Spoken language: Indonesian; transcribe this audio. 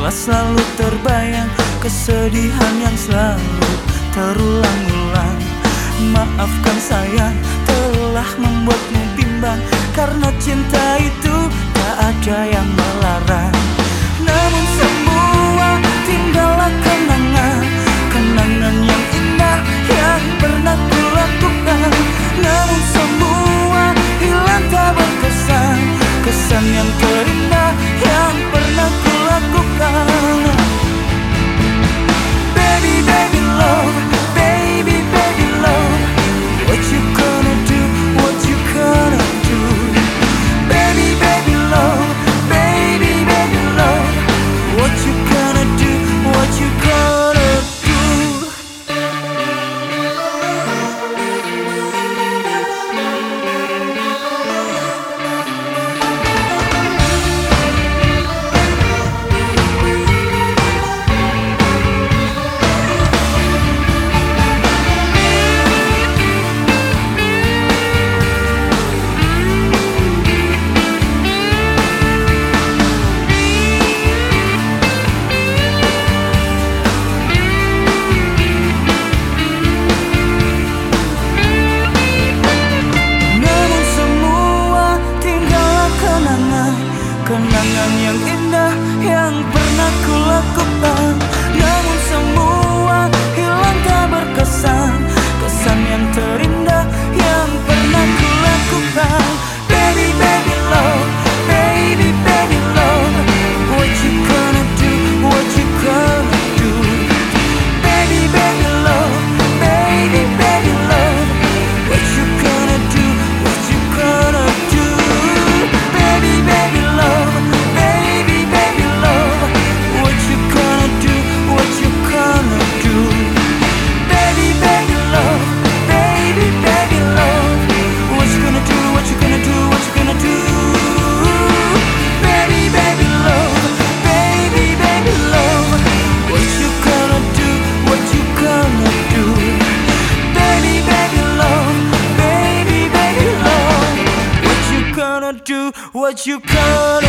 selalu terbayang kesedihan yang selalu terulang-ulang. Maafkan sayang telah membuatmu bimbang, karena cinta itu tak ada yang melarang. Namun semua tinggallah kenangan, kenangan yang indah yang pernah kulakukan. Namun semua hilang tak berkesan, kesan yang terindah yang pernah kulakukan. Baby, baby love, baby, baby love, what you gonna do, what you gonna do? Baby, baby love, baby, baby love, what you gonna do, what you gonna do? Kenangan yang indah yang pernah kulakukan. Namun semua hilang tak berkesan, kesan yang terindah yang pernah kulakukan. Baby, baby love, baby, baby love, what you gonna do, what you gonna do? Baby, baby love, baby, baby love, what you gonna do, what you gonna do? Baby, baby love, baby, baby love, what you gonna do, what you gonna do? Baby, baby love, baby, baby love, what you gonna do, what you gonna do, what you gonna do? Baby, baby love, baby, baby love, what you gonna do, what you gonna do? Baby, baby love, baby, baby love, what you gonna do, what you gonna